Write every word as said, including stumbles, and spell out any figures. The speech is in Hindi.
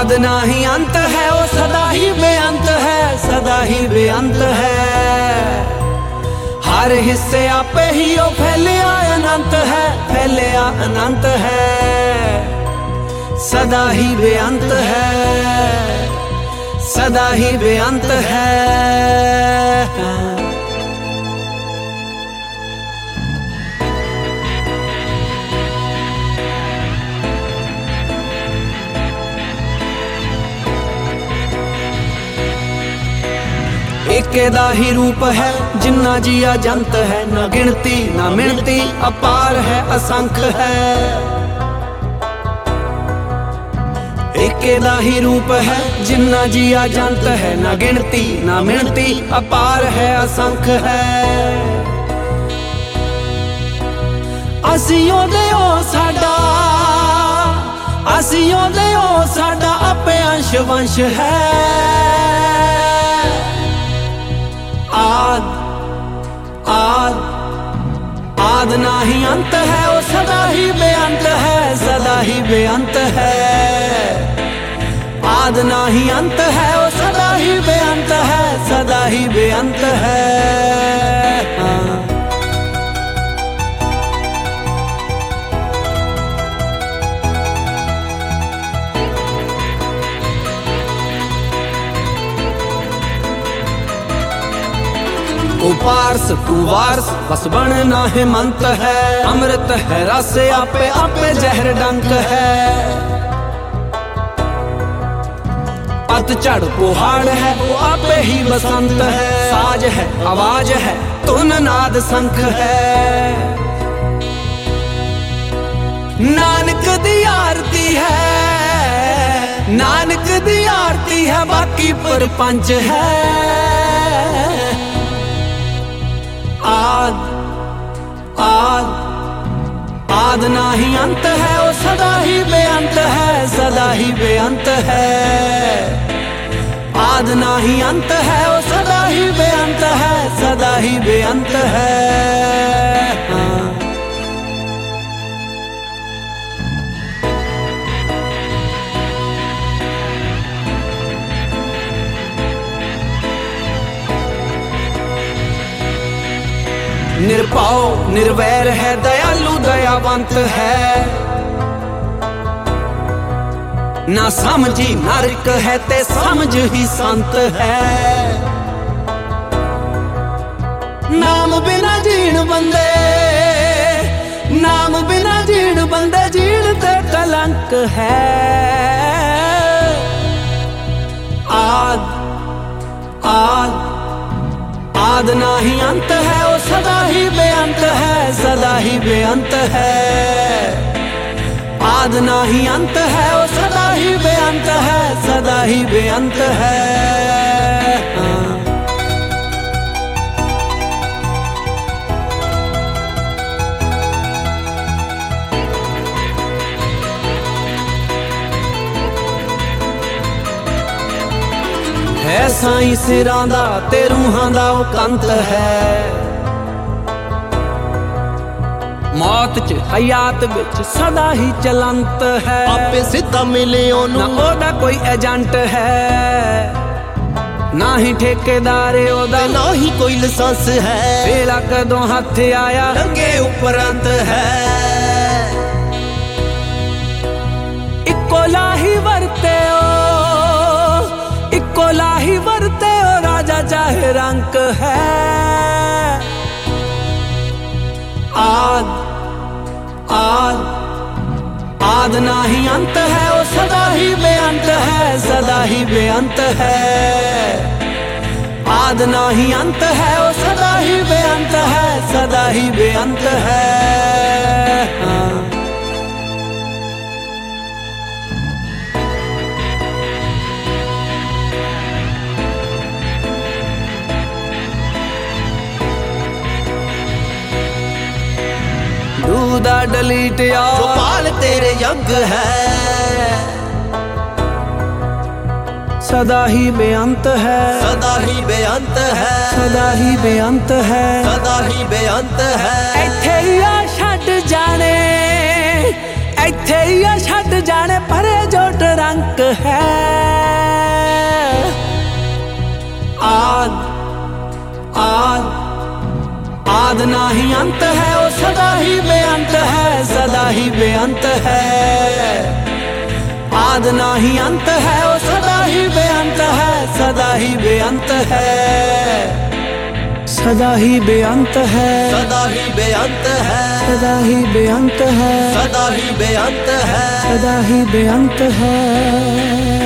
आद ना ही अंत है, वो सदा ही बेअंत है, सदा ही बेअंत है। हर हिस्से आपे ही ओ फैलिया अनंत है, फैलिया अनंत है। सदा ही बेअंत है, सदा ही बेअंत है। एके दा ही रूप है जिन्ना जिया जंत है, न गिनती न मिणती अपार है असंख्य है। एके दा ही रूप है जिन्ना जिया जंत है, न गिनती न मिणती अपार है असंख्य है। असियों दे ओ साडा, असियों दे ओ साडा आपे अंश वंश है। आद आद आद ना ही अंत है, वो सदा ही बेअंत है, सदा ही बेअंत है। आद ना ही अंत है, वो सदा ही बेअंत है, सदा ही बेअंत है। हाँ। ओ पारस तू वारस बस बनना हेमंत है। अमृत है रस आपे आपे जहर डंक है। पतझड़ पहाड़ है वो आपे ही बसंत है। साज है आवाज है तुन नाद शंख है। नानक दी आरती है, नानक दी आरती है, बाकी परपंच है। आद आद आद ना ही अंत है, वो सदा ही बेअंत है, सदा ही बेअंत है। आद ना ही अंत है, वो सदा ही बेअंत है, सदा ही बेअंत है। हाँ। निर्भाव निर्वैर है, दयालु दयावंत है। ना समझी नरक है ते समझ ही संत है। नाम बिना जीण बंदे, नाम बिना जीण बंदे, जीण ते कलंक है। आद आद आद ना ही अंत है, वो सदा ही बेअंत है, सदा ही बेअंत है। आद ना ही अंत है, वो सदा ही बेअंत है, सदा ही बेअंत है। हाँ। है साईं सिरां दा ते रूहां दा ओ कंत है। मौत च हयात विच सदा ही चलंत है। आपे सिद्धा मिले ओनू, ना ओदा कोई एजेंट है, ना ही ठेकेदार ओदा, ना ही कोई लाइसेंस है। वेला कदों हथ आया रंगे उपरंत है। इक्को लाही वरते ओ, इक्को लाही वरते ओ, राजा चाहे रंक है। आद आद आद ना ही अंत है, वो सदा ही बेअंत है, सदा ही बेअंत है। आद ना ही अंत है, वो सदा ही बेअंत है, सदा ही बेअंत है। हाँ। दूधा डलीट जो पाल तेरे यज्ञ है। सदा ही बेअंत है, सदा ही बेअंत है, सदा ही बेअंत है, सदा ही बेअंत है। इत्थे ही आ छड्ड जाने, इत्थे ही आ छड्ड जाने, परे जोट रंक है। ना ही अंत है, वो सदा ही बेअंत है, सदा ही बेअंत है। आद ना ही अंत है, वो सदा ही बेअंत है, सदा ही बेअंत है, सदा ही बेअंत है, सदा ही बेअंत है, सदा ही बेअंत है, सदा ही बेअंत है, सदा ही बेअंत है।